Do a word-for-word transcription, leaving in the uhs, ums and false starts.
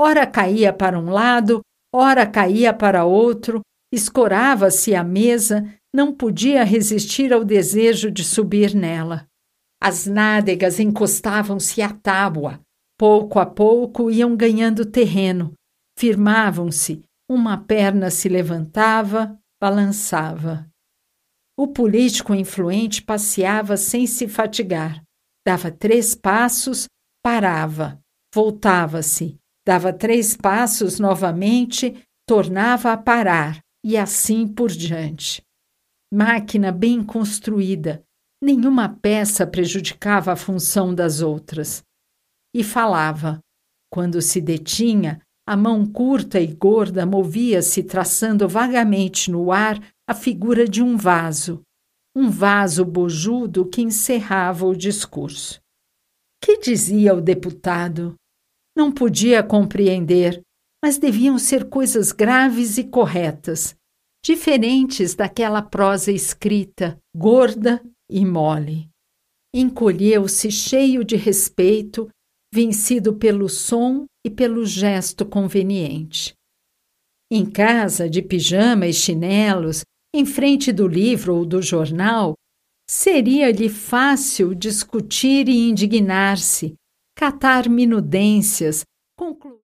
ora caía para um lado, ora caía para outro, escorava-se à mesa, não podia resistir ao desejo de subir nela. As nádegas encostavam-se à tábua, pouco a pouco iam ganhando terreno, firmavam-se, uma perna se levantava, balançava. O político influente passeava sem se fatigar. Dava três passos, parava, voltava-se, dava três passos novamente, tornava a parar, e assim por diante. Máquina bem construída, nenhuma peça prejudicava a função das outras. E falava. Quando se detinha, a mão curta e gorda movia-se traçando vagamente no ar a figura de um vaso, um vaso bojudo que encerrava o discurso. Que dizia o deputado? Não podia compreender, mas deviam ser coisas graves e corretas, diferentes daquela prosa escrita, gorda e mole. Encolheu-se cheio de respeito, vencido pelo som e pelo gesto conveniente. Em casa, de pijama e chinelos, em frente do livro ou do jornal, seria-lhe fácil discutir e indignar-se, catar minudências, concluir.